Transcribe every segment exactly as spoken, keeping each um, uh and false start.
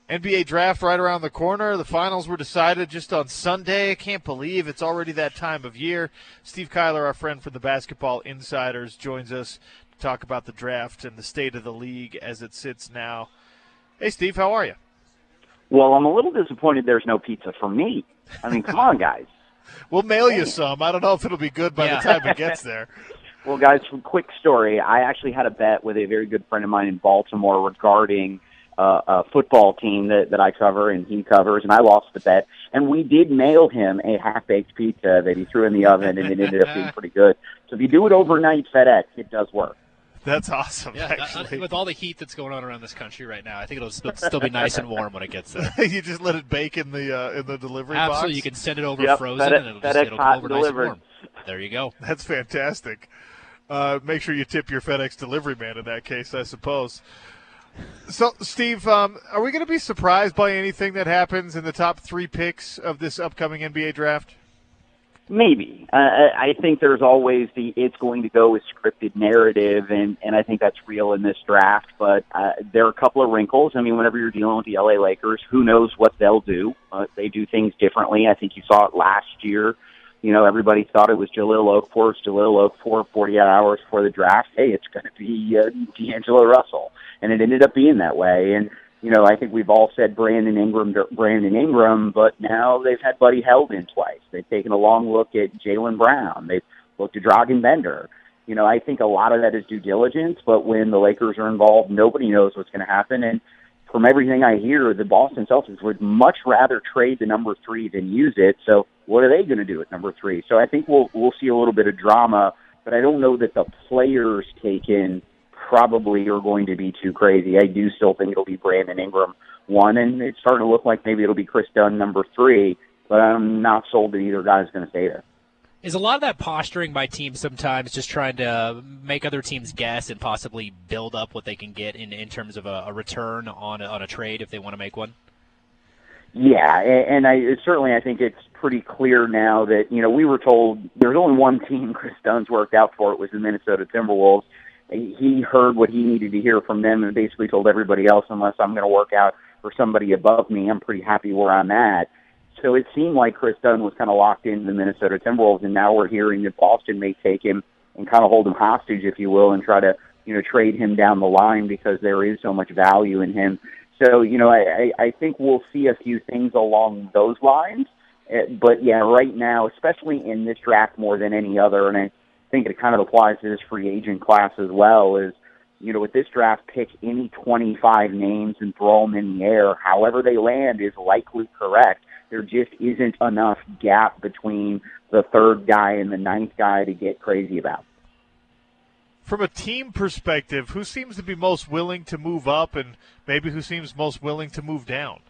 N B A draft right around the corner. The finals were decided just on Sunday. I can't believe it's already that time of year. Steve Kyler, our friend from the Basketball Insiders, joins us to talk about the draft and the state of the league as it sits now. Hey, Steve, how are you? Well, I'm a little disappointed there's no pizza for me. I mean, come on, guys. We'll mail you some. I don't know if it'll be good by yeah. the time it gets there. Well, guys, quick story. I actually had a bet with a very good friend of mine in Baltimore regarding uh, a football team that, that I cover and he covers, and I lost the bet. And we did mail him a half-baked pizza that he threw in the oven, and it ended up being pretty good. So if you do it overnight FedEx, it does work. That's awesome, yeah, actually. With all the heat that's going on around this country right now, I think it'll still, still be nice and warm when it gets there. You just let it bake in the uh, in the delivery Absolutely. box? Absolutely. You can send it over yep, frozen, FedEx, and it'll, FedEx just, it'll come over nice delivered. and warm. There you go. That's fantastic. Uh, make sure you tip your FedEx delivery man in that case, I suppose. So, Steve, um, are we going to be surprised by anything that happens in the top three picks of this upcoming N B A draft? Maybe. Uh, I think there's always the it's going to go with scripted narrative, and, and I think that's real in this draft. But uh, there are a couple of wrinkles. I mean, whenever you're dealing with the L A Lakers, who knows what they'll do? Uh, they do things differently. I think you saw it last year. You know, everybody thought it was Jahlil Okafor, Jahlil Okafor forty-eight hours before the draft. Hey, it's going to be uh, D'Angelo Russell. And it ended up being that way. And, you know, I think we've all said Brandon Ingram, Brandon Ingram, but now they've had Buddy Heldon twice. They've taken a long look at Jaylen Brown. They've looked at Dragan Bender. You know, I think a lot of that is due diligence, but when the Lakers are involved, nobody knows what's going to happen. And from everything I hear, the Boston Celtics would much rather trade the number three than use it. So what are they going to do at number three? So I think we'll we'll see a little bit of drama, but I don't know that the players taken probably are going to be too crazy. I do still think it'll be Brandon Ingram one, and it's starting to look like maybe it'll be Chris Dunn number three, but I'm not sold that either guy's going to stay there. Is a lot of that posturing by teams sometimes just trying to make other teams guess and possibly build up what they can get in, in terms of a, a return on a, on a trade if they want to make one? Yeah, and I certainly I think it's pretty clear now that, you know, we were told there's only one team Chris Dunn's worked out for. It was the Minnesota Timberwolves. He heard what he needed to hear from them and basically told everybody else, unless I'm going to work out for somebody above me, I'm pretty happy where I'm at. So it seemed like Chris Dunn was kind of locked into the Minnesota Timberwolves, and now we're hearing that Boston may take him and kind of hold him hostage, if you will, and try to, you know, trade him down the line because there is so much value in him. So, you know, I, I think we'll see a few things along those lines. But, yeah, right now, especially in this draft more than any other, and I think it kind of applies to this free agent class as well, is, you know, with this draft, pick any twenty-five names and throw them in the air. However they land is likely correct. There just isn't enough gap between the third guy and the ninth guy to get crazy about. From a team perspective, who seems to be most willing to move up and maybe who seems most willing to move down?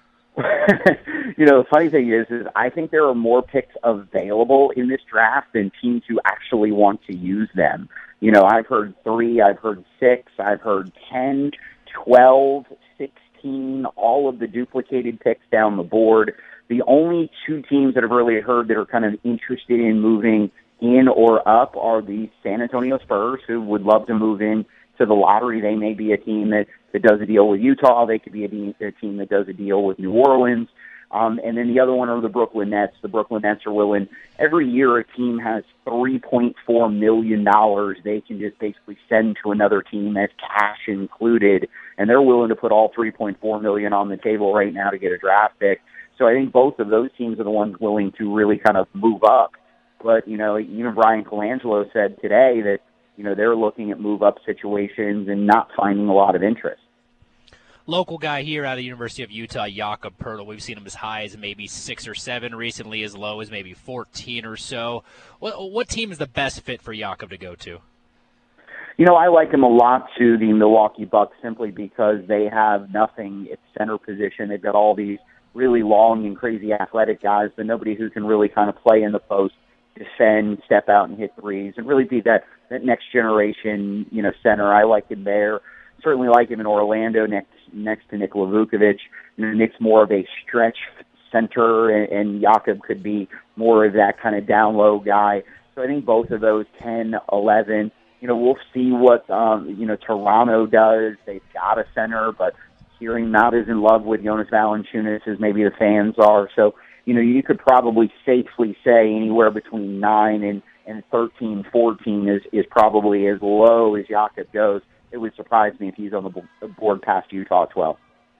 You know, the funny thing is, is I think there are more picks available in this draft than teams who actually want to use them. You know, I've heard three, I've heard six, I've heard ten, twelve, sixteen, all of the duplicated picks down the board. The only two teams that I've really heard that are kind of interested in moving in or up are the San Antonio Spurs, who would love to move in to the lottery. They may be a team that, that does a deal with Utah. They could be a, a team that does a deal with New Orleans. Um, and then the other one are the Brooklyn Nets. The Brooklyn Nets are willing. Every year a team has three point four million dollars they can just basically send to another team as cash included, and they're willing to put all three point four million dollars on the table right now to get a draft pick. So I think both of those teams are the ones willing to really kind of move up. But, you know, even Brian Colangelo said today that, you know, they're looking at move-up situations and not finding a lot of interest. Local guy here out of the University of Utah, Jakob Poeltl. We've seen him as high as maybe six or seven, recently as low as maybe fourteen or so. What, what team is the best fit for Jakob to go to? You know, I like him a lot to the Milwaukee Bucks simply because they have nothing at center position. They've got all these really long and crazy athletic guys, but nobody who can really kind of play in the post, defend, step out and hit threes, and really be that, that next generation, you know, center. I like him there. Certainly like him in Orlando next next to Nikola Vukovic. You know, Nick's more of a stretch center, and, and Jakob could be more of that kind of down low guy. So I think both of those, ten, eleven, you know, we'll see what, um, you know, Toronto does. They've got a center, but hearing not as in love with Jonas Valanciunas as maybe the fans are. So, you know, you could probably safely say anywhere between nine and, and thirteen, fourteen is, is probably as low as Jakob goes. It would surprise me if he's on the board past Utah at twelve.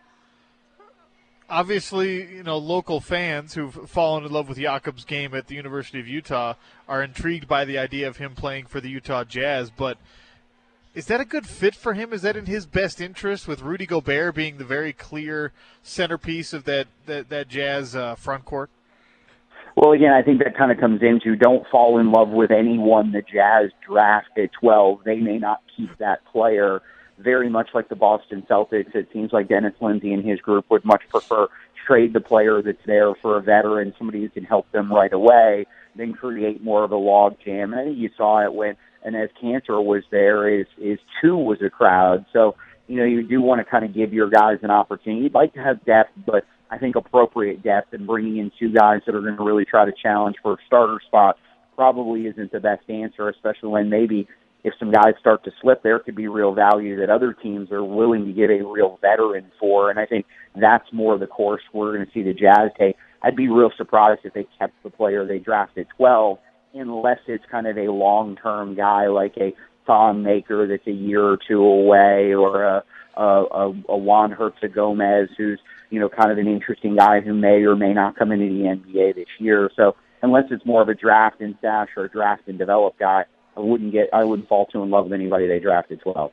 Obviously, you know, local fans who've fallen in love with Jakob's game at the University of Utah are intrigued by the idea of him playing for the Utah Jazz, but is that a good fit for him? Is that in his best interest, with Rudy Gobert being the very clear centerpiece of that, that, that Jazz uh, front court? Well, again, I think that kind of comes into don't fall in love with anyone the Jazz draft at twelve. They may not keep that player. Very much like the Boston Celtics, it seems like Dennis Lindsey and his group would much prefer trade the player that's there for a veteran, somebody who can help them right away, than create more of a log jam. And I think you saw it when Enes Kanter was there, is, is two was a crowd. So, you know, you do want to kind of give your guys an opportunity. You'd like to have depth, but I think appropriate depth, and bringing in two guys that are going to really try to challenge for a starter spot probably isn't the best answer, especially when maybe if some guys start to slip, there could be real value that other teams are willing to give a real veteran for. And I think that's more the course we're going to see the Jazz take. I'd be real surprised if they kept the player they drafted twelve, unless it's kind of a long-term guy like a Thon Maker that's a year or two away, or a, a, a, a Juan Hertzog-Gomez who's, you know, kind of an interesting guy who may or may not come into the N B A this year. So unless it's more of a draft and stash or a draft and develop guy, I wouldn't get. I wouldn't fall too in love with anybody they drafted twelve.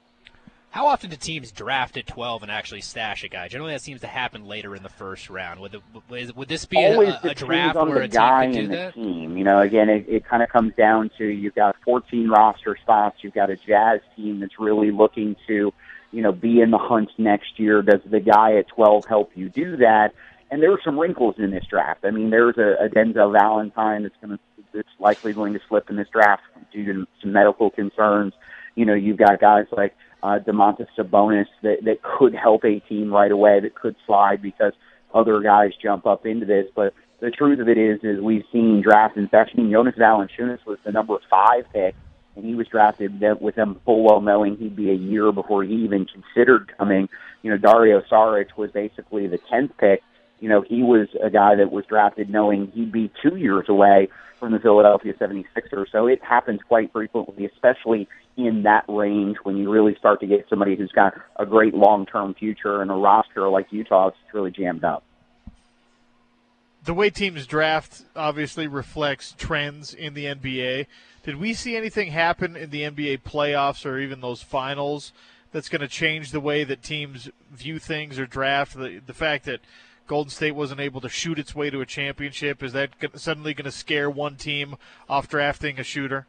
How often do teams draft at twelve and actually stash a guy? Generally, that seems to happen later in the first round. Would, the, would this be a, a draft where a team could do that? Team. You know, again, it, it kind of comes down to you've got fourteen roster spots. You've got a Jazz team that's really looking to, you know, be in the hunt next year. Does the guy at twelve help you do that? And there are some wrinkles in this draft. I mean, there's a, a Denzel Valentine that's going to that's likely going to slip in this draft due to some medical concerns. You know, you've got guys like uh, Domantas Sabonis that, that could help a team right away, that could slide because other guys jump up into this. But the truth of it is, is we've seen drafts. In fact, Jonas Valanciunas was the number five pick, and he was drafted with them full well knowing he'd be a year before he even considered coming. You know, Dario Saric was basically the tenth pick. You know, he was a guy that was drafted knowing he'd be two years away from the Philadelphia seventy-sixers. So it happens quite frequently, especially in that range when you really start to get somebody who's got a great long-term future and a roster like Utah. It's really jammed up. The way teams draft obviously reflects trends in the N B A. Did we see anything happen in the N B A playoffs or even those finals that's going to change the way that teams view things or draft? The, the fact that Golden State wasn't able to shoot its way to a championship, is that suddenly going to scare one team off drafting a shooter?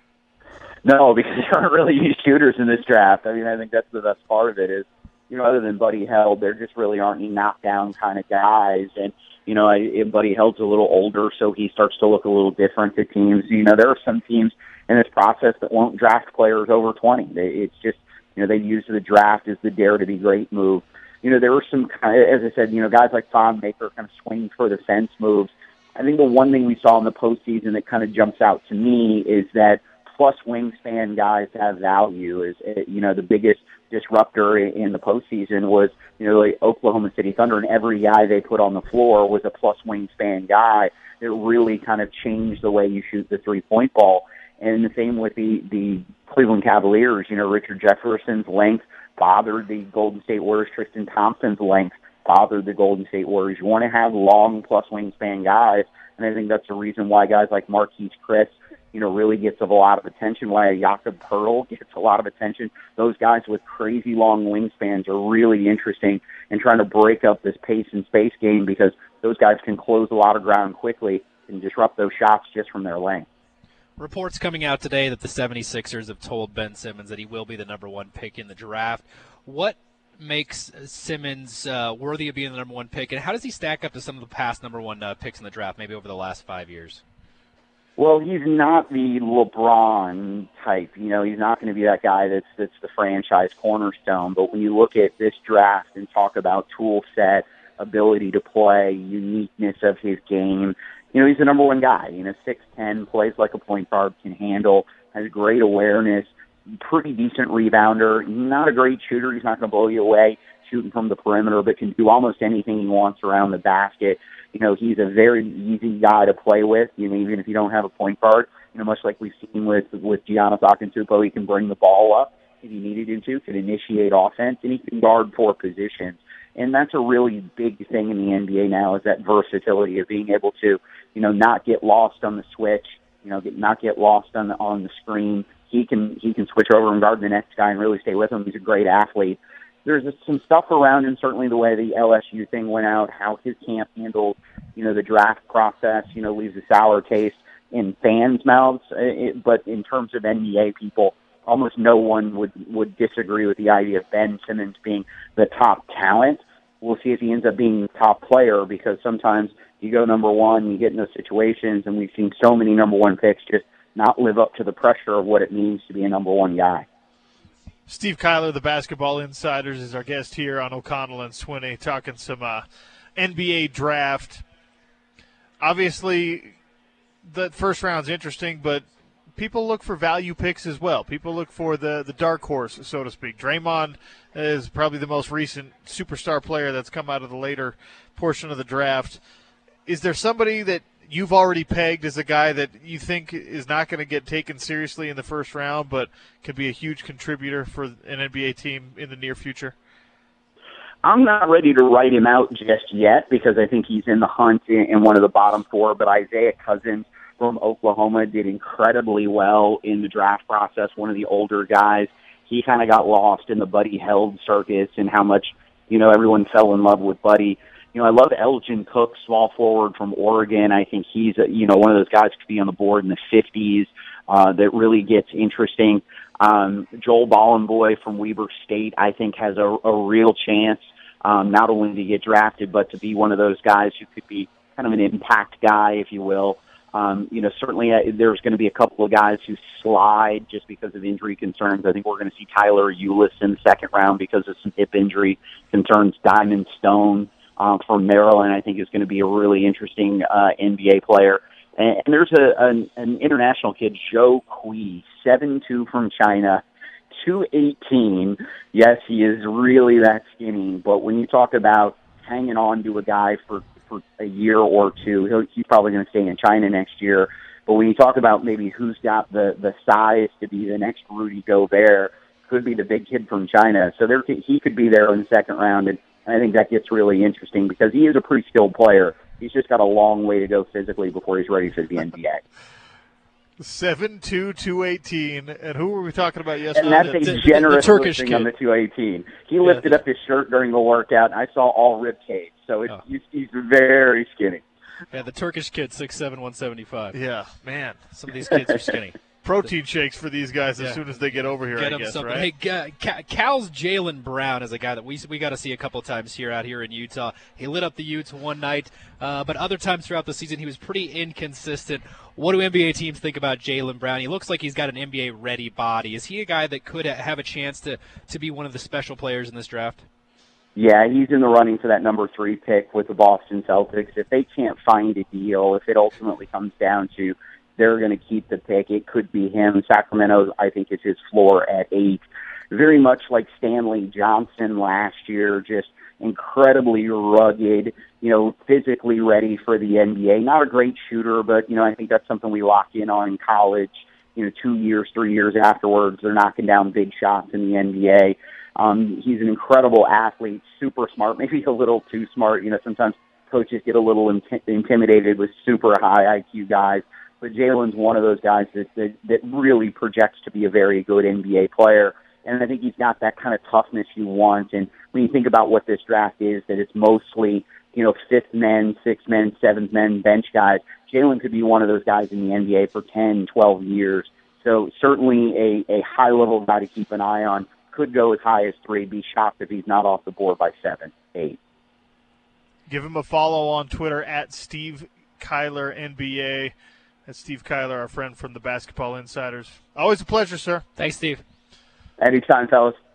No, because there aren't really any shooters in this draft. I mean, I think that's the best part of it is, you know, other than Buddy Hield, there just really aren't any knockdown kind of guys. And, you know, I, Buddy Hield's a little older, so he starts to look a little different to teams. You know, there are some teams in this process that won't draft players over twenty. It's just, you know, they use the draft as the dare to be great move. You know, there were some, as I said, you know, guys like Thon Maker kind of swing for the fence moves. I think the one thing we saw in the postseason that kind of jumps out to me is that plus wingspan guys have value. Is, you know, the biggest disruptor in the postseason was, you know, like Oklahoma City Thunder, and every guy they put on the floor was a plus wingspan guy. It really kind of changed the way you shoot the three-point ball. And the same with the, the Cleveland Cavaliers. You know, Richard Jefferson's length bothered the Golden State Warriors. Tristan Thompson's length bothered the Golden State Warriors. You want to have long plus wingspan guys, and I think that's the reason why guys like Marquise Chris, you know, really gets a lot of attention, why Jakob Poeltl gets a lot of attention. Those guys with crazy long wingspans are really interesting in trying to break up this pace and space game, because those guys can close a lot of ground quickly and disrupt those shots just from their length. Reports coming out today that the seventy-sixers have told Ben Simmons that he will be the number one pick in the draft. What makes Simmons uh, worthy of being the number one pick, and how does he stack up to some of the past number one uh, picks in the draft, maybe over the last five years? Well, he's not the LeBron type. You know, he's not going to be that guy that's that's the franchise cornerstone. But when you look at this draft and talk about tool set, ability to play, uniqueness of his game, you know, he's the number one guy. You know, six ten, plays like a point guard, can handle, has great awareness, pretty decent rebounder, not a great shooter. He's not going to blow you away shooting from the perimeter, but can do almost anything he wants around the basket. You know, he's a very easy guy to play with, you know, even if you don't have a point guard. You know, much like we've seen with, with Giannis Antetokounmpo, he can bring the ball up if he needed him to, can initiate offense, and he can guard four positions. And that's a really big thing in the N B A now, is that versatility of being able to, you know, not get lost on the switch, you know, get, not get lost on the, on the screen. He can he can switch over and guard the next guy and really stay with him. He's a great athlete. There's some stuff around him, certainly the way the L S U thing went out, how his camp handled, you know, the draft process, you know, leaves a sour taste in fans' mouths. It, but in terms of N B A people, almost no one would, would disagree with the idea of Ben Simmons being the top talent. We'll see if he ends up being the top player, because sometimes you go number one, you get in those situations, and we've seen so many number one picks just not live up to the pressure of what it means to be a number one guy. Steve Kyler, the Basketball Insiders, is our guest here on O'Connell and Swinney, talking some uh, N B A draft. Obviously, the first round's interesting, but people look for value picks as well. People look for the, the dark horse, so to speak. Draymond is probably the most recent superstar player that's come out of the later portion of the draft. Is there somebody that you've already pegged as a guy that you think is not going to get taken seriously in the first round, but could be a huge contributor for an N B A team in the near future? I'm not ready to write him out just yet, because I think he's in the hunt in one of the bottom four, but Isaiah Cousins from Oklahoma did incredibly well in the draft process, one of the older guys. He kind of got lost in the Buddy Held circus and how much, you know, everyone fell in love with Buddy. You know, I love Elgin Cook, small forward from Oregon. I think he's, a, you know, one of those guys could be on the board in the fifties uh, that really gets interesting. Um, Joel Bollenboy from Weber State, I think, has a, a real chance um, not only to get drafted, but to be one of those guys who could be kind of an impact guy, if you will. Um, you know, certainly uh, there's going to be a couple of guys who slide just because of injury concerns. I think we're going to see Tyler Ulis in the second round because of some hip injury concerns. Diamond Stone uh, from Maryland, I think, is going to be a really interesting uh, N B A player. And, and there's a, an, an international kid, Joe Kui, seven two from China, two eighteen. Yes, he is really that skinny, but when you talk about hanging on to a guy for for a year or two, He'll, he's probably going to stay in China next year. But when you talk about maybe who's got the, the size to be the next Rudy Gobert, could be the big kid from China. So there, he could be there in the second round, and I think that gets really interesting because he is a pretty skilled player. He's just got a long way to go physically before he's ready for the N B A. seven two, two eighteen. And who were we talking about yesterday? And that's a the, generous the, the Turkish listing kid. on the two eighteen. He lifted yeah. up his shirt during the workout, and I saw all rib cage. So it's, oh. he's, he's very skinny. Yeah, the Turkish kid, six seven, one seventy-five. Yeah, man. Some of these kids are skinny. Protein shakes for these guys as Yeah. soon as they get over here, Get I him guess, something. right? Hey, Ca- Cal's Jaylen Brown is a guy that we we got to see a couple of times here out here in Utah. He lit up the Utes one night, uh, but other times throughout the season he was pretty inconsistent. What do N B A teams think about Jaylen Brown? He looks like he's got an N B A-ready body. Is he a guy that could have a chance to, to be one of the special players in this draft? Yeah, he's in the running for that number three pick with the Boston Celtics. If they can't find a deal, if it ultimately comes down to they're going to keep the pick, it could be him. Sacramento, I think, is his floor at eight. Very much like Stanley Johnson last year, just incredibly rugged, you know, physically ready for the N B A. Not a great shooter, but, you know, I think that's something we lock in on in college. You know, two years, three years afterwards, they're knocking down big shots in the N B A. Um, he's an incredible athlete, super smart, maybe a little too smart. You know, sometimes coaches get a little int- intimidated with super high I Q guys. But Jaylen's one of those guys that, that that really projects to be a very good N B A player. And I think he's got that kind of toughness you want. And when you think about what this draft is, that it's mostly, you know, fifth men, sixth men, seventh men, bench guys, Jaylen could be one of those guys in the N B A for ten, twelve years. So certainly a, a high-level guy to keep an eye on. Could go as high as three. Be shocked if he's not off the board by seven, eight. Give him a follow on Twitter at Steve Kyler N B A. That's Steve Kyler, our friend from the Basketball Insiders. Always a pleasure, sir. Thanks, Steve. Anytime, fellas.